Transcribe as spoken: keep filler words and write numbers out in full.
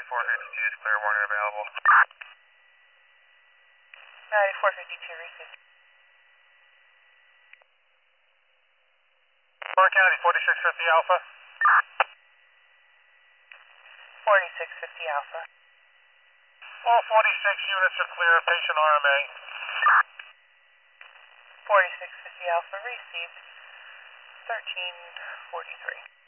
four fifty-two is clear, warning available. ninety-four fifty-two received. Clark County, forty-six fifty Alpha. forty-six fifty Alpha. All forty-six units are clear, patient R M A. forty-six fifty Alpha received. thirteen forty-three.